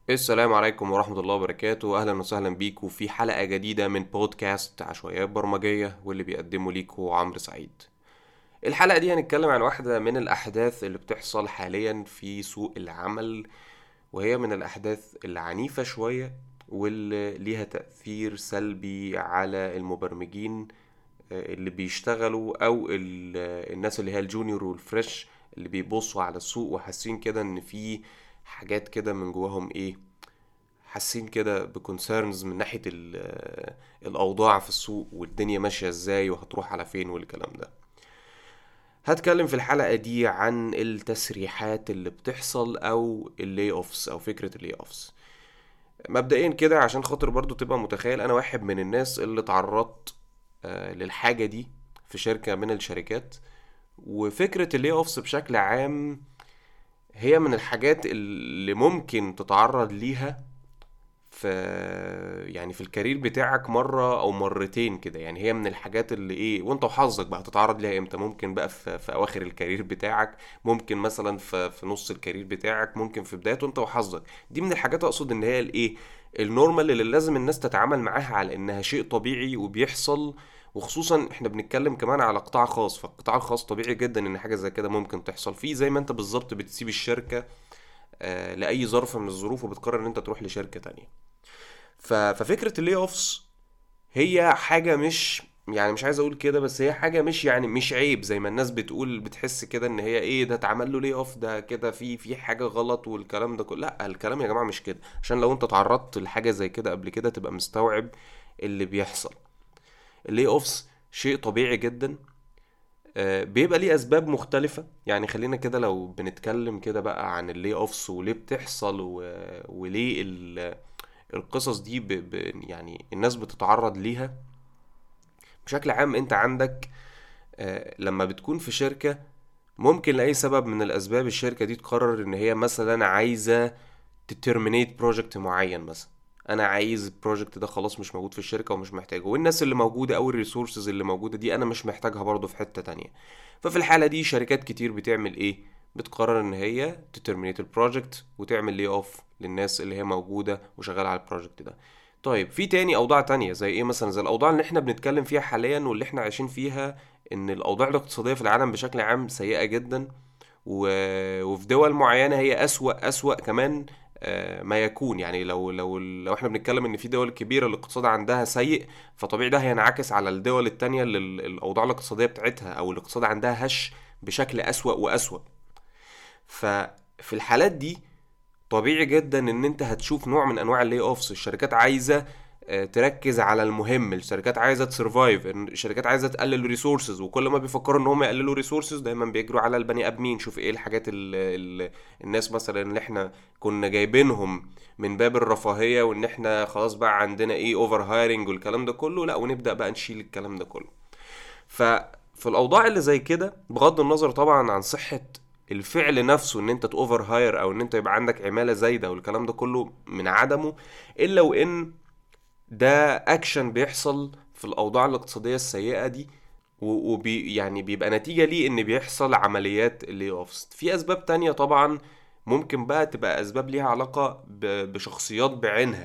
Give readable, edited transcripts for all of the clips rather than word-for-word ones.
السلام عليكم ورحمة الله وبركاته. أهلا وسهلا بيكم في حلقة جديدة من بودكاست عشوائيات برمجية، واللي بيقدمه ليكم عمرو سعيد. الحلقة دي هنتكلم عن واحدة من الأحداث اللي بتحصل حاليا في سوق العمل، وهي من الأحداث العنيفة شوية واللي ليها تأثير سلبي على المبرمجين اللي بيشتغلوا أو الناس اللي هي الجونيور والفريش اللي بيبصوا على السوق وحاسين كده إن في حاجات كده من جواهم حاسين كده بكونسيرنز من ناحية الأوضاع في السوق والدنيا ماشية ازاي وهتروح على فين والكلام ده. هتكلم في الحلقة دي عن التسريحات اللي بتحصل أو اللي اوفس أو فكرة اللي اوفس. مبدئيا كده عشان خاطر برضو تبقى متخيل، أنا واحد من الناس اللي تعرضت للحاجة دي في شركة من الشركات. وفكرة اللي اوفس بشكل عام هي من الحاجات اللي ممكن تتعرض ليها في في الكارير بتاعك مرة او مرتين كده. يعني هي من الحاجات اللي وانت وحظك بقى تتعرض ليها امتى. ممكن بقى في اواخر الكارير بتاعك، ممكن مثلا في نص الكارير بتاعك، ممكن في بدايته انت وحظك. دي من الحاجات اقصد ان هي النورمال اللي لازم الناس تتعامل معاها على انها شيء طبيعي وبيحصل. وخصوصا احنا بنتكلم كمان على قطاع خاص، فالقطاع الخاص طبيعي جدا ان حاجة زي كده ممكن تحصل فيه، زي ما انت بالظبط بتسيب الشركة لأي ظرف من الظروف وبتقرر ان انت تروح لشركة تانية. ففكرة اللي اوفس هي حاجة مش عايز اقول كده، بس هي حاجة مش عيب زي ما الناس بتقول. بتحس كده ان هي ده اتعمل له لي اوف، ده كده في حاجة غلط والكلام ده كله. لا، الكلام يا جماعة مش كده. عشان لو انت تعرضت لحاجة زي كده قبل كده تبقى مستوعب اللي بيحصل. اللي اوفس شيء طبيعي جدا. بيبقى ليه اسباب مختلفة. يعني خلينا كده لو بنتكلم كده بقى عن اللي اوفس وليه بتحصل وليه القصص دي يعني الناس بتتعرض ليها بشكل عام. انت عندك لما بتكون في شركة، ممكن لأي سبب من الأسباب الشركة دي تقرر إن هي مثلا عايزة تترمينيت بروجكت معين مثلا. أنا عايز البروجكت ده خلاص مش موجود في الشركة ومش محتاجه، والناس اللي موجودة أو الريسورسز اللي موجودة دي أنا مش محتاجها برضه في حتة تانية. ففي الحالة دي شركات كتير بتعمل بتقرر إن هي تترمينيت البروجكت وتعمل لي أوف للناس اللي هي موجودة وشغالة على البروجكت ده. طيب في تاني أوضاع تانية زي مثلا زي الأوضاع اللي احنا بنتكلم فيها حاليا واللي احنا عايشين فيها، ان الاوضاع الاقتصاديه في العالم بشكل عام سيئه جدا. و... وفي دول معينه هي اسوأ كمان ما يكون. يعني لو احنا بنتكلم ان في دول كبيره الاقتصاد عندها سيء، فطبيعي ده هينعكس على الدول التانية اللي الاوضاع الاقتصاديه بتاعتها او الاقتصاد عندها هش بشكل اسوأ واسوأ. ففي الحالات دي طبيعي جدا ان انت هتشوف نوع من انواع اللي اوفس. الشركات عايزه تركز على المهم، الشركات عايزه تسرفايف، الشركات عايزه تقلل ريسورسز، وكل ما بيفكروا ان هم يقللوا ريسورسز دايما بيجروا على البني ادمين. شوف ايه الحاجات الناس مثلا اللي احنا كنا جايبينهم من باب الرفاهيه وان احنا خلاص بقى عندنا اوفر هايرنج والكلام ده كله، لا ونبدا بقى نشيل الكلام ده كله. ففي الاوضاع اللي زي كده، بغض النظر طبعا عن صحة الفعل نفسه ان انت تاوفر هاير او ان انت يبقى عندك عمالة زايدة والكلام ده كله من عدمه، الا وان ده اكشن بيحصل في الاوضاع الاقتصادية السيئة دي. يعني بيبقى نتيجة ليه ان بيحصل عمليات اللي اوفس. في اسباب تانية طبعا ممكن بقى تبقى اسباب ليها علاقة بشخصيات بعينها.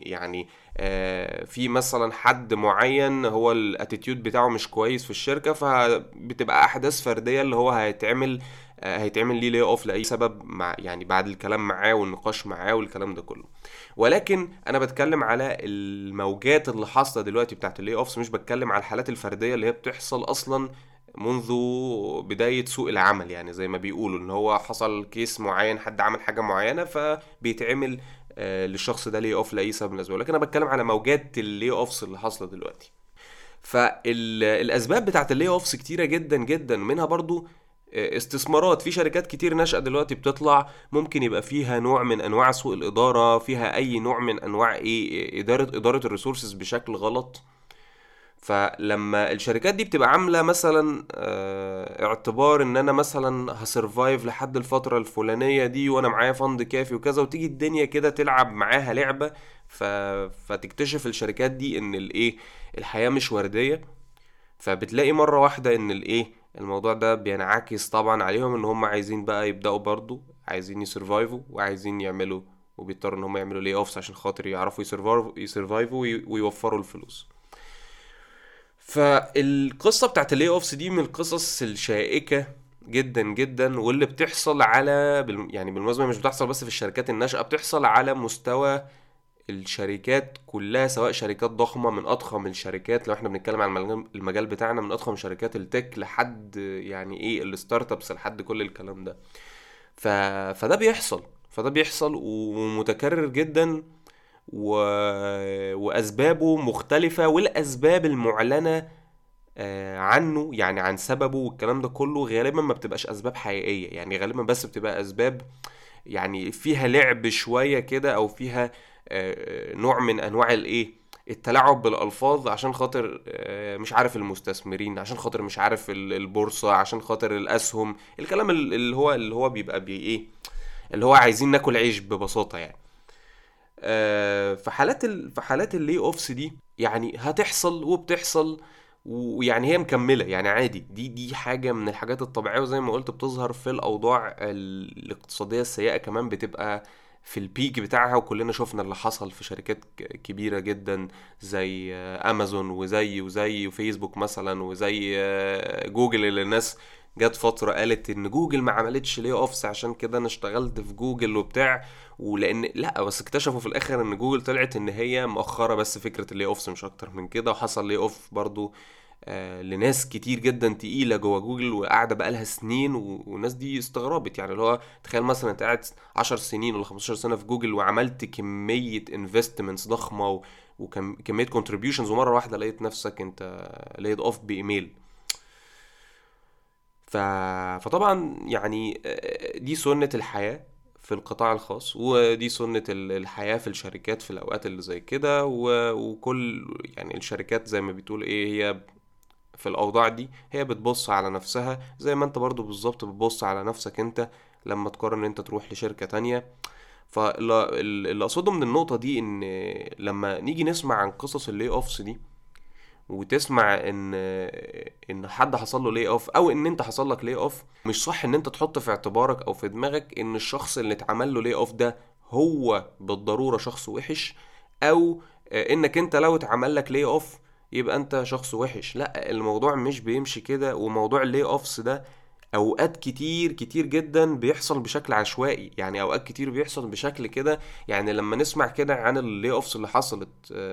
في مثلا حد معين هو الاتيتيود بتاعه مش كويس في الشركة، فبتبقى احداث فردية اللي هو هيتعمل ليه لي اوف لاي سبب، مع يعني بعد الكلام معاه والنقاش معاه والكلام ده كله. ولكن انا بتكلم على الموجات اللي حاصله دلوقتي بتاعت اللي اوفس، مش بتكلم على الحالات الفرديه اللي هي بتحصل اصلا منذ بدايه سوق العمل. يعني زي ما بيقولوا ان هو حصل كيس معين، حد عمل حاجه معينه فبيتعمل للشخص ده لي اوف لاي سبب من الاسباب. لكن انا بتكلم على موجات اللي اوفس اللي حاصله دلوقتي. فالاسباب بتاعت اللي اوفس كتيره جدا جدا، منها برضو استثمارات. في شركات كتير ناشئة دلوقتي بتطلع، ممكن يبقى فيها نوع من انواع سوء الادارة، فيها اي نوع من انواع ادارة الريسورسز بشكل غلط. فلما الشركات دي بتبقى عاملة مثلا اعتبار ان انا مثلا هسرفايف لحد الفترة الفلانية دي وانا معايا فند كافي وكذا، وتيجي الدنيا كده تلعب معاها لعبة، ف... فتكتشف الشركات دي ان الحياة مش وردية. فبتلاقي مرة واحدة ان الموضوع ده بينعكس طبعا عليهم، ان هم عايزين بقى يبدأوا برضو عايزين يسرفايفوا وعايزين يعملوا وبيضطروا ان هم يعملوا لي اوفس عشان خاطر يعرفوا يسرفايفوا ويوفروا الفلوس. فالقصة بتاعت اللي اوفس دي من القصص الشائكة جدا جدا، واللي بتحصل على يعني بالمناسبة مش بتحصل بس في الشركات الناشئة، بتحصل على مستوى الشركات كلها، سواء شركات ضخمة من أضخم الشركات، لو احنا بنتكلم عن المجال بتاعنا، من أضخم شركات التك لحد يعني ايه الستارت ابس، لحد كل الكلام ده. فده بيحصل، ومتكرر جدا، و... وأسبابه مختلفة، والأسباب المعلنة عنه يعني عن سببه والكلام ده كله غالبا ما بتبقاش أسباب حقيقية، يعني غالبا بس بتبقى أسباب يعني فيها لعب شوية كده، او فيها نوع من انواع الايه التلاعب بالالفاظ، عشان خاطر مش عارف المستثمرين، عشان خاطر مش عارف البورصة، عشان خاطر الاسهم، الكلام اللي هو بيبقى ايه، اللي هو عايزين ناكل عيش ببساطة يعني. في حالات اللي اوفس دي يعني هتحصل وبتحصل، ويعني هي مكملة يعني عادي، دي حاجة من الحاجات الطبيعية، وزي ما قلت بتظهر في الأوضاع الاقتصادية السيئة كمان، بتبقى في البيك بتاعها. وكلنا شفنا اللي حصل في شركات كبيرة جدا زي أمازون، وزي وفيسبوك مثلا، وزي جوجل، اللي الناس جت فترة قالت ان جوجل ما عملتش ليه اوفس عشان كده انا اشتغلت في جوجل وبتاع، ولان لا، بس اكتشفوا في الاخر ان جوجل طلعت ان هي مؤخرة بس فكرة اللي اوفس مش اكتر من كده، وحصل لي اوف برضو لناس كتير جدا تقيلة جوا جوجل وقاعدة بقالها سنين، والناس دي استغربت، يعني اللي هو تخيل مثلا انت قاعد 10 سنين ولا 15 سنة في جوجل، وعملت كمية انفستمنتس ضخمة وكمية كونتريبيوشنز، ومرة واحدة لقيت نفسك انت laid off بإيميل. ف... فطبعا يعني دي سنة الحياة في القطاع الخاص، ودي سنة الحياة في الشركات في الأوقات اللي زي كده، وكل يعني الشركات زي ما بتقول ايه، هي في الأوضاع دي هي بتبص على نفسها زي ما انت برضو بالظبط بتبص على نفسك انت لما تقرر ان انت تروح لشركة تانية. فاللي أقصده من النقطة دي ان لما نيجي نسمع عن قصص اللي اوفس دي، وتسمع ان حد حصل له لي اوف، او ان انت حصل لك لي اوف، مش صح ان انت تحط في اعتبارك او في دماغك ان الشخص اللي اتعمل له لي اوف ده هو بالضرورة شخص وحش، او انك انت لو اتعمل لك لي اوف يبقى انت شخص وحش. لا، الموضوع مش بيمشي كده، وموضوع اللي اوفس ده اوقات كتير كتير جدا بيحصل بشكل عشوائي، يعني اوقات كتير بيحصل بشكل كده. يعني لما نسمع كده عن اللي اوفس اللي حصلت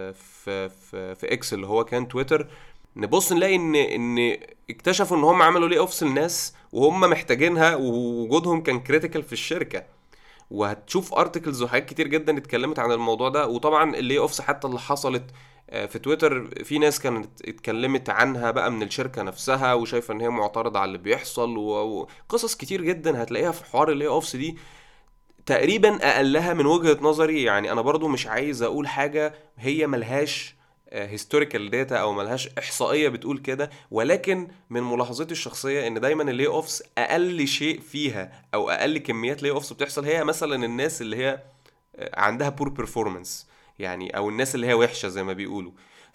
في اكس اللي هو كان تويتر، نبص نلاقي ان اكتشفوا ان هم عملوا لي اوفس لناس وهم محتاجينها، ووجودهم كان كريتيكال في الشركة. وهتشوف ارتكلز وحاجات كتير جدا اتكلمت عن الموضوع ده. وطبعا اللي اوفس حتى اللي حصلت في تويتر، في ناس كانت اتكلمت عنها بقى من الشركة نفسها، وشايفة ان هي معترضة على اللي بيحصل، وقصص كتير جدا هتلاقيها في حوار اللي اوفس دي. تقريبا اقلها من وجهة نظري، يعني انا برضو مش عايز اقول حاجة هي ملهاش هيستوريكال داتا او ملهاش احصائيه بتقول كده، ولكن من ملاحظتي الشخصيه ان دايما اللي اوفس اقل شيء فيها، او اقل كميات لي اوفس بتحصل، هي مثلا الناس اللي هي عندها بور بيرفورمانس، يعني او الناس اللي هي وحشه زي ما بيقولوا.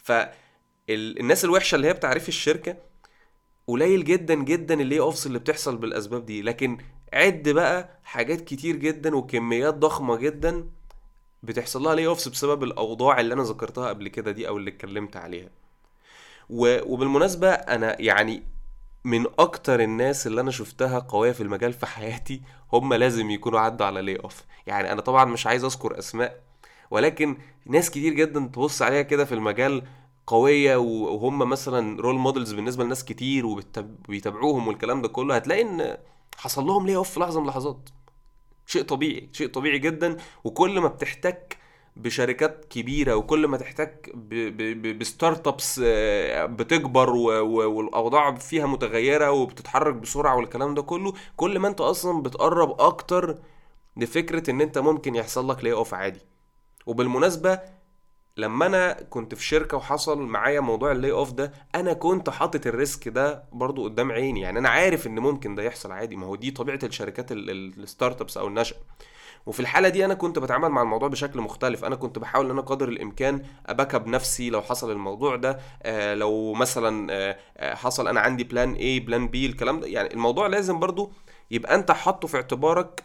فالناس الوحشه اللي هي بتعرف الشركه قليل جدا جدا اللي اوفس اللي بتحصل بالاسباب دي. لكن عد بقى حاجات كتير جدا وكميات ضخمه جدا بتحصل لها لي اوفس بسبب الاوضاع اللي انا ذكرتها قبل كده دي، او اللي اتكلمت عليها. وبالمناسبة انا يعني من اكتر الناس اللي انا شفتها قوية في المجال في حياتي هم لازم يكونوا عدوا على لي اوف. يعني انا طبعا مش عايز اذكر اسماء، ولكن ناس كتير جدا تبص عليها كده في المجال قوية، وهم مثلا رول مودلز بالنسبة لناس كتير وبيتابعوهم والكلام ده كله، هتلاقي ان حصل لهم لي اوف في لحظة من اللحظات. شيء طبيعي، شيء طبيعي جدا. وكل ما بتحتك بشركات كبيرة، وكل ما تحتك بستارت ابس بتكبر والاوضاع فيها متغيرة وبتتحرك بسرعة والكلام ده كله، كل ما انت اصلا بتقرب اكتر لفكرة ان انت ممكن يحصل لك لي اوف عادي. وبالمناسبة لما انا كنت في شركة وحصل معايا موضوع اللي اوف ده، انا كنت حاطط الريسك ده برضو قدام عيني، يعني انا عارف ان ممكن ده يحصل عادي، ما هو دي طبيعة الشركات الستارت ابس او النشأ. وفي الحالة دي انا كنت بتعامل مع الموضوع بشكل مختلف، انا كنت بحاول ان انا قدر الامكان اباك اب نفسي لو حصل الموضوع ده. لو مثلا حصل انا عندي بلان A بلان B الكلام ده، يعني الموضوع لازم برضو يبقى انت حاطه في اعتبارك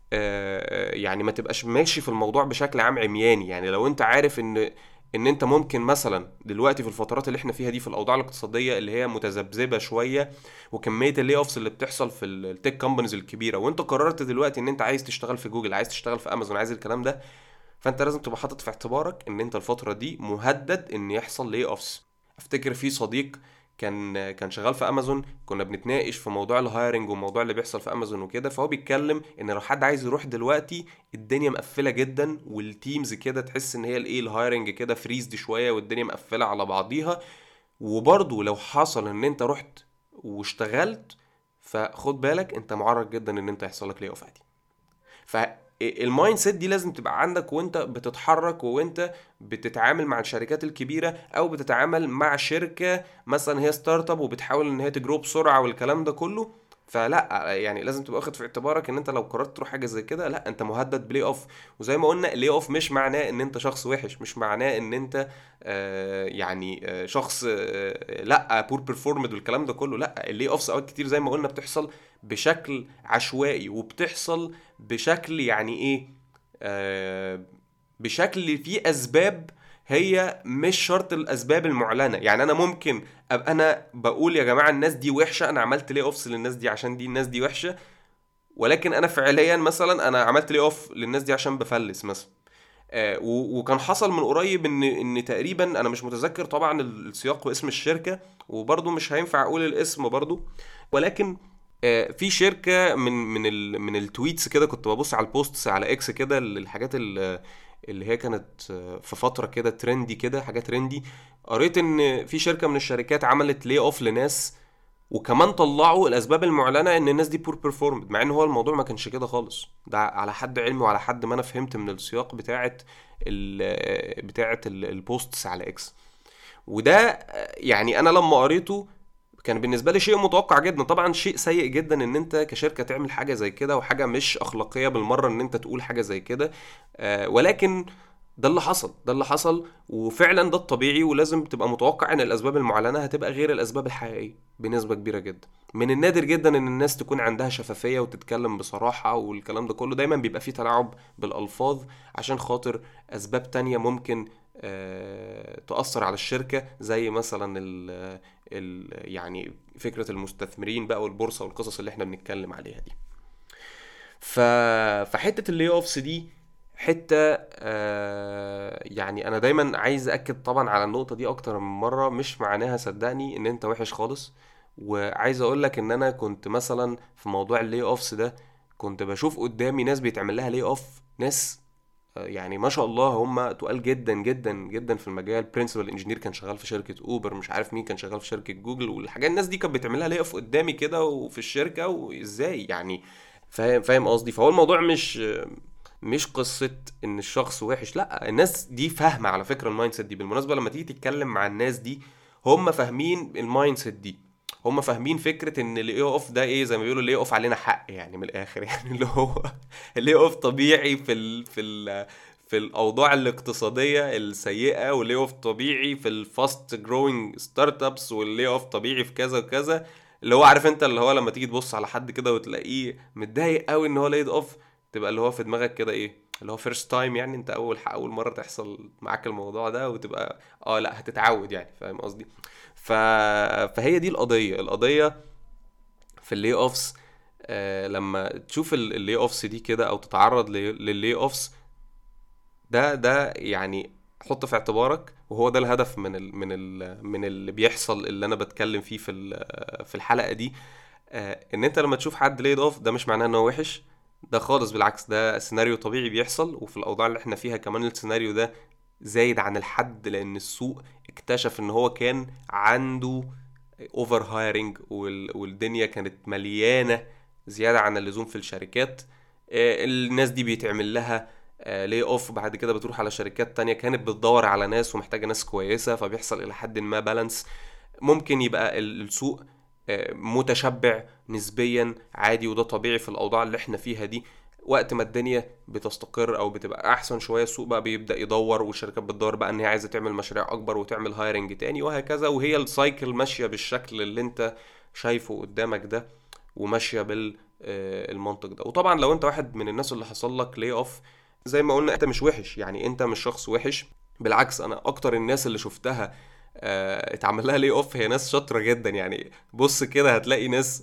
يعني ما تبقاش ماشي في الموضوع بشكل عام عمياني. يعني لو انت عارف ان انت ممكن مثلا دلوقتي في الفترات اللي احنا فيها دي، في الاوضاع الاقتصاديه اللي هي متذبذبه شويه، وكميه اللي اوفس اللي بتحصل في التك كومبانيز الكبيره، وانت قررت دلوقتي ان انت عايز تشتغل في جوجل، عايز تشتغل في امازون، عايز الكلام ده، فانت لازم تبقى حاطط في اعتبارك ان انت الفتره دي مهدد ان يحصل لي اوفس. افتكر في صديق كان شغال في امازون، كنا بنتناقش في موضوع الهايرنج وموضوع اللي بيحصل في امازون وكده، فهو بيتكلم ان لو حد عايز يروح دلوقتي الدنيا مقفله جدا، والتيمز كده تحس ان هي الايه الهايرنج كده فريزد شويه، والدنيا مقفله على بعضيها. وبرضه لو حصل ان انت رحت واشتغلت، فخد بالك انت معرض جدا ان انت يحصل لك لي اوف عادي. فالمايند سيت دي لازم تبقى عندك وانت بتتحرك، وانت بتتعامل مع الشركات الكبيره، او بتتعامل مع شركه مثلا هي ستارت اب وبتحاول ان هي تجرو بسرعه والكلام ده كله. فلا يعني لازم تبقى واخد في اعتبارك ان انت لو قررت تروح حاجه زي كده، لا انت مهدد بلاي اوف. وزي ما قلنا اللي اوف مش معناه ان انت شخص وحش، مش معناه ان انت شخص لا بور بيرفورمد والكلام ده كله. لا، اللي اوفس اوقات كتير زي ما قلنا بتحصل بشكل عشوائي، وبتحصل بشكل يعني ايه آه بشكل فيه اسباب هي مش شرط الاسباب المعلنه. يعني انا ممكن ابقى انا بقول يا جماعه الناس دي وحشه، انا عملت لي اوفس للناس دي عشان دي الناس دي وحشه، ولكن انا فعليا مثلا انا عملت لي اوف للناس دي عشان بفلس مثلا. وكان حصل من قريب ان تقريبا انا مش متذكر طبعا السياق واسم الشركه، وبرضه مش هينفع اقول الاسم برضه، ولكن في شركه من التويتس كده، كنت ببص على البوستس على اكس كده، الحاجات اللي هي كانت في فتره كده ترندي كده، حاجات ترندي. قريت ان في شركه من الشركات عملت لي اوف لناس، وكمان طلعوا الاسباب المعلنه ان الناس دي بور بيرفورمد، مع ان هو الموضوع ما كانش كده خالص. ده على حد علمي وعلى حد ما انا فهمت من السياق بتاعه البوستس على اكس. وده يعني انا لما قريته كان بالنسبه لي شيء متوقع جدا. طبعا شيء سيء جدا ان انت كشركه تعمل حاجه زي كده، وحاجه مش اخلاقيه بالمره ان انت تقول حاجه زي كده. ولكن ده اللي حصل، ده اللي حصل، وفعلا ده الطبيعي، ولازم تبقى متوقع ان الاسباب المعلنه هتبقى غير الاسباب الحقيقيه بنسبه كبيره جدا. من النادر جدا ان الناس تكون عندها شفافيه وتتكلم بصراحه، والكلام ده كله دايما بيبقى فيه تلاعب بالالفاظ عشان خاطر اسباب تانية ممكن تأثر على الشركة، زي مثلا يعني فكرة المستثمرين بقى والبورصة والقصص اللي احنا بنتكلم عليها دي. فحتة اللي اوفس دي حتة يعني انا دايما عايز اكد طبعا على النقطة دي اكتر من مرة، مش معناها صدقني ان انت وحش خالص. وعايز اقول لك ان انا كنت مثلا في موضوع اللي اوفس ده كنت بشوف قدامي ناس بيتعمل لها لي اوف، ناس يعني ما شاء الله هم تقال جدا جدا جدا في المجال. برنسبل انجينير كان شغال في شركه اوبر، مش عارف مين كان شغال في شركه جوجل، والحاجات الناس دي كانت بتعملها ليا في قدامي كده وفي الشركه، وازاي يعني فاهم قصدي. فهو الموضوع مش قصه ان الشخص وحش، لا الناس دي فاهمه على فكره المايند سيت دي. بالمناسبه لما تيجي تتكلم مع الناس دي هم فاهمين المايند سيت دي، هم فاهمين فكره ان اللي اوف ده ايه، زي ما بيقولوا اللي اوف علينا حق يعني من الاخر يعني اللي هو اللي اوف طبيعي في الاوضاع الاقتصاديه السيئه، واللي اوف طبيعي في الفاست جروينج ستارت ابس، واللي اوف طبيعي في كذا وكذا. اللي هو عارف انت اللي هو لما تيجي تبص على حد كده وتلاقيه متضايق قوي ان هو لايد اوف، تبقى اللي هو في دماغك كده ايه اللي هو فيرست تايم، يعني انت اول مره تحصل معاك الموضوع ده، وتبقى لا هتتعود يعني، فاهم قصدي. ف... فهي دي القضيه في اللي اوفس. لما تشوف اللي اوفس دي كده او تتعرض لللي اوفس، ده يعني حط في اعتبارك، وهو ده الهدف من اللي بيحصل اللي انا بتكلم فيه في الحلقه دي. ان انت لما تشوف حد ليد اوف ده مش معناه انه وحش، ده خالص بالعكس، ده سيناريو طبيعي بيحصل. وفي الاوضاع اللي احنا فيها كمان السيناريو ده زايد عن الحد، لان السوق اكتشف ان هو كان عنده اوفر هايرنج، والدنيا كانت مليانه زياده عن اللزوم في الشركات. الناس دي بيتعمل لها لي اوف، بعد كده بتروح على شركات تانية كانت بتدور على ناس ومحتاجة ناس كويسة، فبيحصل الى حد ما بالانس. ممكن يبقى السوق متشبع نسبيا عادي، وده طبيعي في الاوضاع اللي احنا فيها دي. وقت ما الدنيا بتستقر او بتبقى احسن شوية، السوق بقى بيبدأ يدور، والشركات بتدور بقى ان هي عايزة تعمل مشاريع اكبر وتعمل هايرنج تاني وهكذا. وهي السايكل ماشية بالشكل اللي انت شايفه قدامك ده، وماشية المنطق ده. وطبعا لو انت واحد من الناس اللي حصل لك لي اوف، زي ما قلنا انت مش وحش، يعني انت مش شخص وحش، بالعكس انا اكتر الناس اللي شفتها اتعمل لها لي اوف هي ناس شاطره جدا. يعني بص كده هتلاقي ناس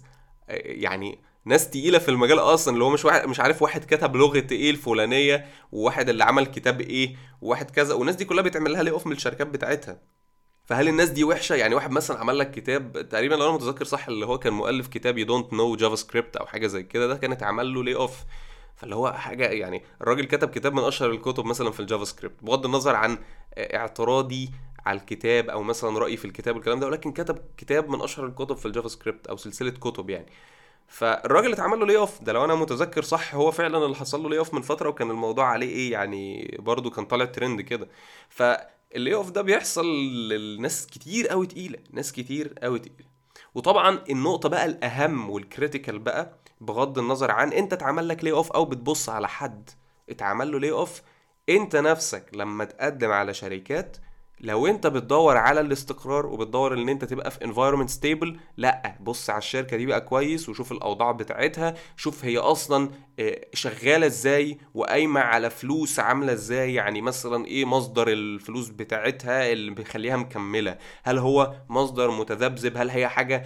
يعني ناس تقيله في المجال اصلا، اللي هو مش واحد مش عارف واحد كتب لغه ايه الفلانيه، وواحد اللي عمل كتاب ايه، وواحد كذا، والناس دي كلها بيتعمل لها لي اوف من الشركات بتاعتها. فهل الناس دي وحشه؟ يعني واحد مثلا عمل لك كتاب تقريبا لو انا متذكر صح، اللي هو كان مؤلف كتاب يو دونت نو جافا سكريبت او حاجه زي كده، ده كانت عمل له لي اوف. فاللي هو حاجه يعني الراجل كتب كتاب من اشهر الكتب مثلا في الجافا سكريبت، بغض النظر عن اعتراضي على الكتاب او مثلا رايي في الكتاب والكلام ده، ولكن كتب كتاب من اشهر الكتب في الجافا سكريبت او سلسله كتب يعني. فالراجل اللي اتعمل له لي اوف ده، لو انا متذكر صح، هو فعلا اللي حصل له لي اوف من فتره، وكان الموضوع عليه ايه يعني، برضو كان طالع ترند كده. فاللي اوف ده بيحصل للناس كتير قوي تقيله، ناس كتير قوي تقيله. وطبعا النقطه بقى الاهم والكريتيكال بقى، بغض النظر عن انت اتعمل لك لي اوف او بتبص على حد اتعمل له لي اوف، انت نفسك لما تقدم على شركات، لو انت بتدور على الاستقرار وبتدور ان انت تبقى في environment stable، لا بص على الشركة دي بقى كويس، وشوف الاوضاع بتاعتها، شوف هي اصلا شغالة ازاي وقايمة على فلوس عاملة ازاي، يعني مثلا ايه مصدر الفلوس بتاعتها اللي بيخليها مكملة، هل هو مصدر متذبذب، هل هي حاجة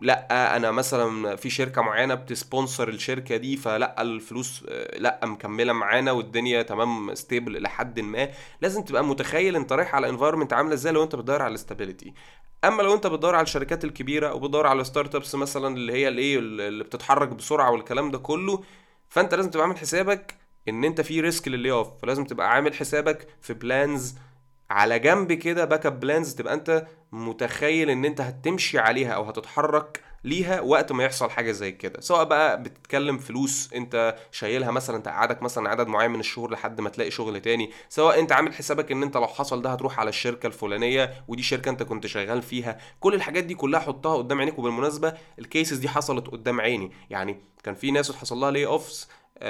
لا انا مثلا في شركة معينة بتسبونسر الشركة دي فلا الفلوس لا مكملة معانا والدنيا تمام ستيبل لحد ما. لازم تبقى متخيل انت رايح على انفايرمنت عامله ازاي لو انت بتدور على الاستابيليتي. اما لو انت بتدور على الشركات الكبيره او بتدور على ستارت ابس مثلا اللي هي الايه اللي بتتحرك بسرعه والكلام ده كله، فانت لازم تبقى عامل حسابك ان انت في ريسك للي اوف، فلازم تبقى عامل حسابك في بلانز على جنب كده، باك اب بلانز، تبقى انت متخيل ان انت هتمشي عليها او هتتحرك ليها وقت ما يحصل حاجه زي كده. سواء بقى بتتكلم فلوس انت شايلها مثلا تقعدك مثلا عدد معين من الشهور لحد ما تلاقي شغل تاني، سواء انت عامل حسابك ان انت لو حصل ده هتروح على الشركه الفلانيه ودي شركه انت كنت شغال فيها. كل الحاجات دي كلها حطها قدام عينيك. وبالمناسبه الكيسز دي حصلت قدام عيني، يعني كان في ناس حصل لها لي اوفس،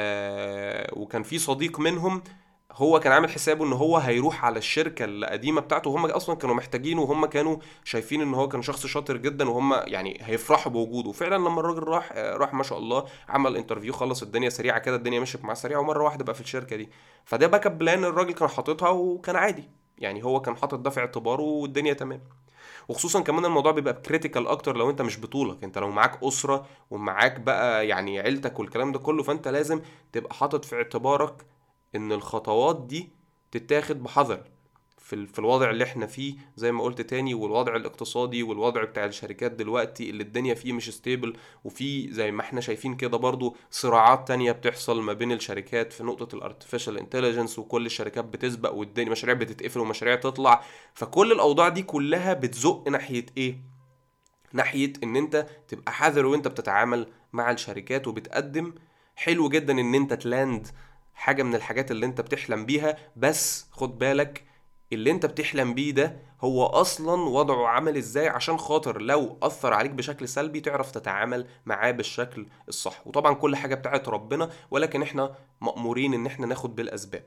وكان في صديق منهم هو كان عامل حسابه ان هو هيروح على الشركه القديمه بتاعته، وهم اصلا كانوا محتاجينه، وهم كانوا شايفين ان هو كان شخص شاطر جدا، وهم يعني هيفرحوا بوجوده. فعلا لما الراجل راح ما شاء الله عمل انترفيو، خلص الدنيا سريعه كده، الدنيا مشيت معاه سريعه، ومره واحده بقى في الشركه دي. فده باك اب بلان الراجل كان حاططها وكان عادي، يعني هو كان حاطط ده في اعتباره والدنيا تمام. وخصوصا كمان الموضوع بيبقى كريتيكال اكتر لو انت مش بطولك، انت لو معاك اسره ومعاك بقى يعني عيلتك والكلام ده كله، فانت لازم تبقى حاطط في اعتبارك ان الخطوات دي تتاخد بحذر في الوضع اللي احنا فيه زي ما قلت تاني، والوضع الاقتصادي والوضع بتاع الشركات دلوقتي اللي الدنيا فيه مش ستيبل، وفي زي ما احنا شايفين كده برضو صراعات تانية بتحصل ما بين الشركات في نقطة الارتفيشال انتليجنس، وكل الشركات بتسبق والدنيا مشاريع بتتقفل ومشاريع تطلع. فكل الاوضاع دي كلها بتزق ناحية ايه؟ ناحية ان انت تبقى حذر وانت بتتعامل مع الشركات وبتقدم. حلو جدا ان انت تلاند حاجة من الحاجات اللي انت بتحلم بيها، بس خد بالك اللي انت بتحلم بيه ده هو اصلا وضعه عامل ازاي، عشان خاطر لو اثر عليك بشكل سلبي تعرف تتعامل معاه بالشكل الصح. وطبعا كل حاجة بتاعت ربنا، ولكن احنا مأمورين ان احنا ناخد بالاسباب.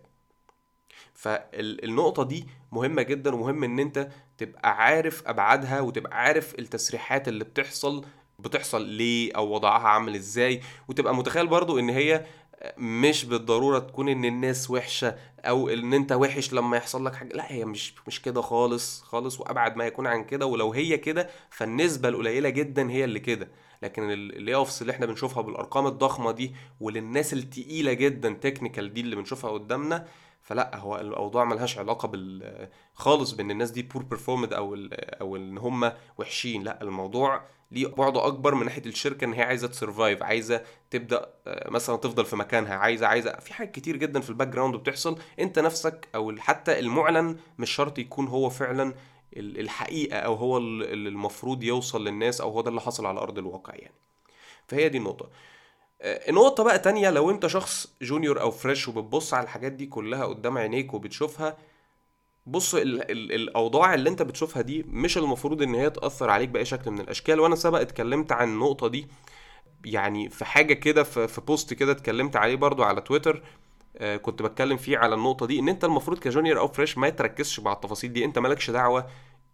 فالنقطة دي مهمة جدا، ومهم ان انت تبقى عارف ابعادها، وتبقى عارف التسريحات اللي بتحصل ليه او وضعها عامل ازاي، وتبقى متخيل برضو ان هي مش بالضرورة تكون ان الناس وحشة او ان انت وحش لما يحصل لك حاجة. لا، هي مش كده خالص خالص، وابعد ما يكون عن كده. ولو هي كده فالنسبة القليلة جدا هي اللي كده. لكن اللي اوفس اللي احنا بنشوفها بالارقام الضخمة دي، وللناس التقيلة جدا تكنيكال دي اللي بنشوفها قدامنا، فلا هو الموضوع ملهاش علاقة خالص بان الناس دي بور بيرفورمد او ان هم وحشين. لا، الموضوع ليه بعد اكبر من ناحية الشركة، ان هي عايزة تسرفايف، عايزة تبدأ مثلا تفضل في مكانها، عايزة في حاجات كتير جدا في الباك جراوند بتحصل. انت نفسك او حتى المعلن مش شرط يكون هو فعلا الحقيقة، او هو اللي المفروض يوصل للناس، او هو ده اللي حصل على ارض الواقع يعني. فهي دي النقطة. نقطة بقى تانية، لو انت شخص جونيور او فريش وبتبص على الحاجات دي كلها قدام عينيك وبتشوفها، بص الاوضاع اللي انت بتشوفها دي مش المفروض ان هي تأثر عليك بأي شكل من الاشكال. وانا سبق اتكلمت عن النقطة دي يعني في حاجة كده، في بوست كده اتكلمت عليه برضو على تويتر. كنت بتكلم فيه على النقطة دي، ان انت المفروض كجونيور او فريش ما تركزش مع التفاصيل دي، انت مالكش دعوة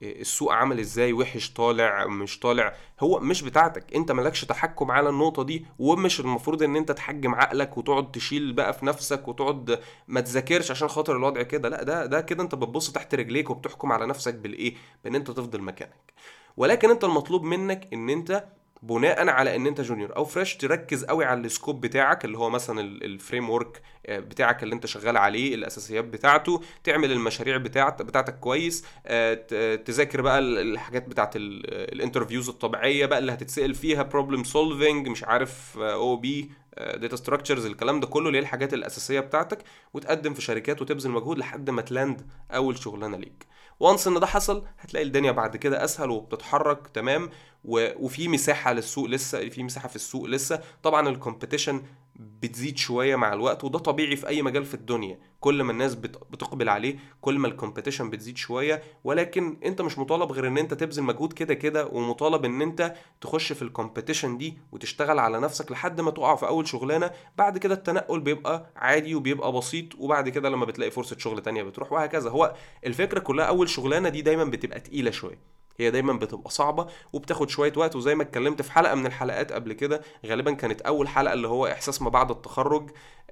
السوق عامل ازاي، وحش، طالع، مش طالع، هو مش بتاعتك، انت مالكش تحكم على النقطة دي. ومش المفروض ان انت تحجم عقلك وتقعد تشيل بقى في نفسك وتقعد ما تذاكرش عشان خاطر الوضع كده. لا، ده كده انت بتبص تحت رجليك وبتحكم على نفسك بالايه، بان انت تفضل مكانك. ولكن انت المطلوب منك ان انت بناء على ان انت جونيور او فريش تركز قوي على السكوب بتاعك، اللي هو مثلا الفريم ورك بتاعك اللي انت شغال عليه، الاساسيات بتاعته، تعمل المشاريع بتاعتك كويس، تذاكر بقى الحاجات بتاعت الانترفيوز الطبيعيه بقى اللي هتتسال فيها، بروبلم سولفينج، مش عارف، او بي، داتا ستراكشرز، الكلام ده كله اللي هي الحاجات الاساسيه بتاعتك، وتقدم في شركات وتبذل مجهود لحد ما تلاند اول شغلانه ليك. وانس ان ده حصل هتلاقي الدنيا بعد كده اسهل وبتتحرك تمام. وفي مساحه للسوق لسه، في مساحه في السوق لسه. طبعا الكومبيتيشن بتزيد شويه مع الوقت، وده طبيعي في اي مجال في الدنيا، كل ما الناس بتقبل عليه كل ما الكومبيتيشن بتزيد شويه. ولكن انت مش مطالب غير ان انت تبذل مجهود كده كده، ومطالب ان انت تخش في الكومبيتيشن دي وتشتغل على نفسك لحد ما تقع في اول شغلانه. بعد كده التنقل بيبقى عادي وبيبقى بسيط، وبعد كده لما بتلاقي فرصه شغل تانية بتروح، وهكذا. هو الفكره كلها اول شغلانه دي دايما بتبقى تقيله شويه، هي دايما بتبقى صعبة وبتاخد شوية وقت. وزي ما اتكلمت في حلقة من الحلقات قبل كده، غالبا كانت أول حلقة، اللي هو إحساس ما بعد التخرج،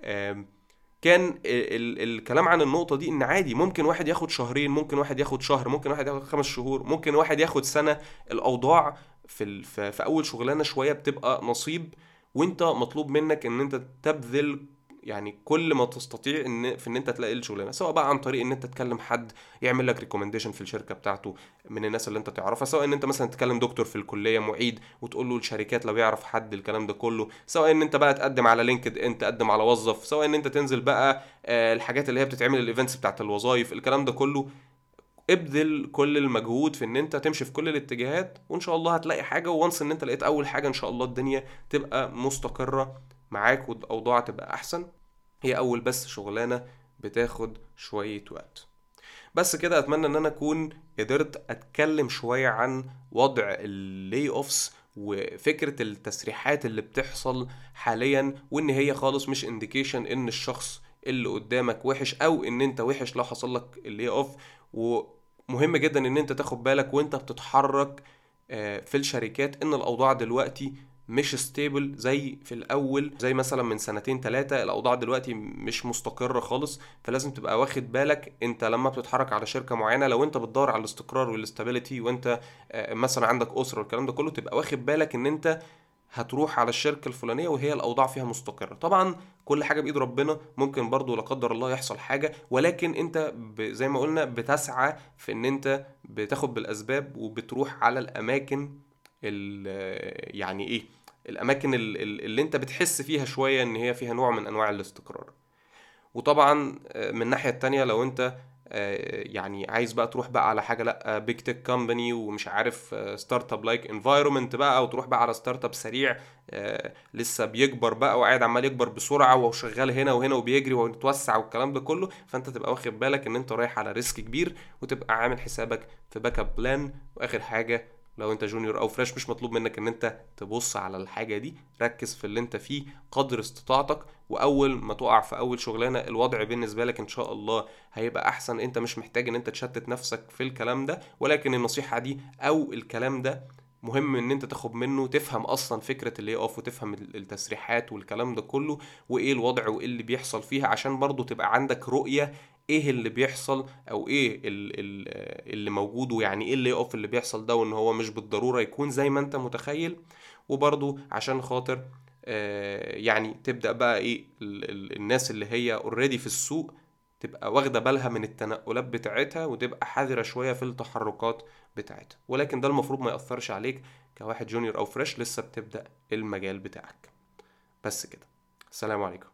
كان الكلام عن النقطة دي، إن عادي ممكن واحد ياخد شهرين، ممكن واحد ياخد شهر، ممكن واحد ياخد 5 شهور، ممكن واحد ياخد سنة. الأوضاع في أول شغلانة شوية بتبقى نصيب، وانت مطلوب منك ان انت تبذل يعني كل ما تستطيع ان انت تلاقي الشغلانه، سواء بقى عن طريق ان انت تكلم حد يعمل لك ريكومنديشن في الشركه بتاعته من الناس اللي انت تعرفها، سواء ان انت مثلا تكلم دكتور في الكليه، معيد، وتقول له الشركات لو يعرف حد، الكلام ده كله، سواء ان انت بقى تقدم على لينكد ان، تقدم على وظف، سواء ان انت تنزل بقى الحاجات اللي هي بتتعمل، الايفنتس بتاعت الوظائف، الكلام ده كله. ابذل كل المجهود في ان انت تمشي في كل الاتجاهات، وان شاء الله هتلاقي حاجه. وانس ان انت لقيت اول حاجه، ان شاء الله الدنيا تبقى مستقره معاك والاوضاع تبقى احسن. هي اول بس شغلانه بتاخد شويه وقت. بس كده، اتمنى ان انا اكون قدرت اتكلم شويه عن وضع اللي اوفس وفكره التسريحات اللي بتحصل حاليا، وان هي خالص مش انديكيشن ان الشخص اللي قدامك وحش او ان انت وحش لو حصل لك اللي اوف. ومهم جدا ان انت تاخد بالك وانت بتتحرك في الشركات، ان الاوضاع دلوقتي مش ستيبل زي في الاول، زي مثلا من سنتين 3. الاوضاع دلوقتي مش مستقرة خالص، فلازم تبقى واخد بالك انت لما بتتحرك على شركة معينة، لو انت بتدور على الاستقرار والاستابيليتي، وانت مثلا عندك اسرة والكلام ده كله، تبقى واخد بالك ان انت هتروح على الشركة الفلانية وهي الأوضاع فيها مستقرة. طبعا كل حاجة بإيد ربنا، ممكن برضو لا قدر الله يحصل حاجة، ولكن انت زي ما قلنا بتسعى في ان انت بتاخد بالأسباب وبتروح على الأماكن يعني ايه، الأماكن اللي انت بتحس فيها شوية ان هي فيها نوع من أنواع الاستقرار. وطبعا من الناحية التانية، لو انت يعني عايز بقى تروح بقى على حاجة لا بيج تك كومباني ومش عارف ستارت اب لايك انفايرمنت بقى، او تروح بقى على ستارت اب سريع لسه بيكبر بقى وقاعد عمال يكبر بسرعة وشغال هنا وهنا وبيجري ويتوسع والكلام ده كله، فانت تبقى واخد بالك ان انت رايح على ريسك كبير، وتبقى عامل حسابك في باك اب بلان. واخر حاجة، لو انت جونيور او فريش، مش مطلوب منك ان انت تبص على الحاجة دي، ركز في اللي انت فيه قدر استطاعتك. واول ما تقع في اول شغلانة الوضع بالنسبة لك ان شاء الله هيبقى احسن. انت مش محتاج ان انت تشتت نفسك في الكلام ده، ولكن النصيحة دي او الكلام ده مهم ان انت تاخد منه، تفهم اصلا فكرة اللي يقف، وتفهم التسريحات والكلام ده كله، وايه الوضع وايه اللي بيحصل فيها، عشان برضو تبقى عندك رؤية ايه اللي بيحصل، او ايه اللي موجود، ويعني ايه اللي يقف اللي بيحصل ده، وان هو مش بالضرورة يكون زي ما انت متخيل. وبرضو عشان خاطر يعني تبدأ بقى ايه الناس اللي هي اوريدي في السوق تبقى واخدة بالها من التنقلات بتاعتها، وتبقى حذرة شوية في التحركات بتاعتها. ولكن ده المفروض ما يأثرش عليك كواحد جونيور أو فريش لسه بتبدأ المجال بتاعك. بس كده، السلام عليكم.